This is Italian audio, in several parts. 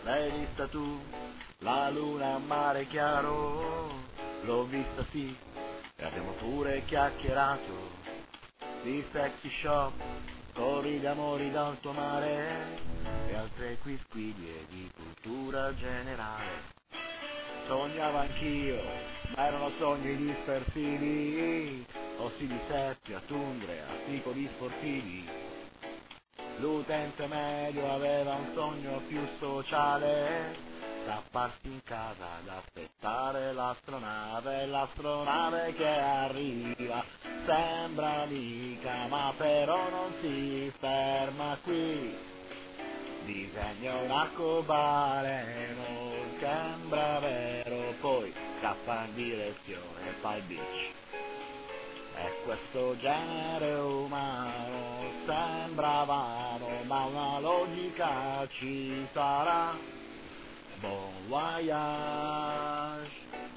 l'hai vista tu, la luna a mare chiaro, l'ho vista sì, e abbiamo pure chiacchierato, di sexy shop, storie d'amori d'alto mare, e altre quisquiglie di cultura generale. Sognavo anch'io, ma erano sogni dispersivi, ossi di seppia, tundre, articoli sportivi. L'utente medio aveva un sogno più sociale, tapparsi in casa ad aspettare l'astronave che arriva, sembra amica ma però non si ferma qui, disegna un arcobaleno, sembra vero, poi scappa in direzione Palm Beach. E questo genere umano sembra vano, ma una logica ci sarà. Bon voyage,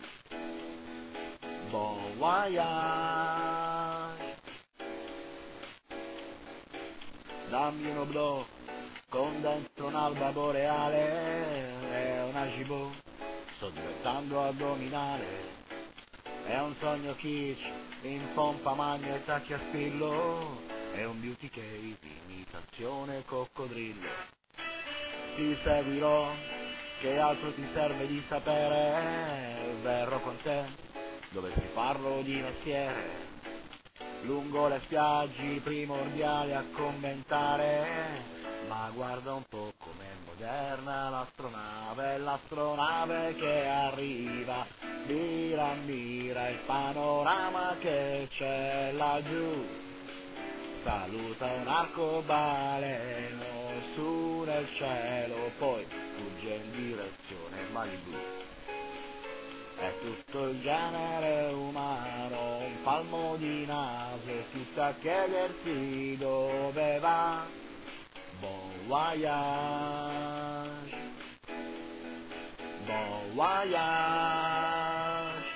bon voyage. Dammi un oblò con dentro un'alba boreale e una gibò, sto diventando addominale. È un sogno kitsch, in pompa magna e tacchi a spillo, è un beauty case, imitazione coccodrillo. Ti seguirò, che altro ti serve di sapere, verrò con te, dovessi farlo di mestiere, lungo le spiagge primordiali a commentare, ma guarda un po' com'è moderna l'astronave che arriva, mira il panorama che c'è laggiù, saluta un arcobaleno su nel cielo, poi fugge in direzione Malibu. È tutto il genere umano, un palmo di naso, si sta a chiedersi dove va. Bon voyage, bon voyage.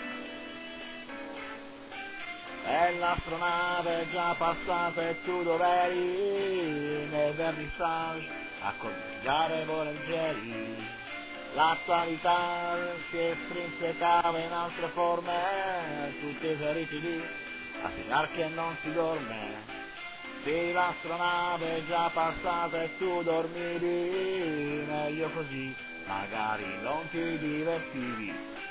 E l'astronave già passata e tu dov'eri? Nel vernissage a coniugare volentieri. L'attualità si estrinsecava in altre forme, tutti eseriti lì a segnar che non si dorme. Sì, l'astronave è già passata e tu dormivi, meglio così, magari non ti divertivi.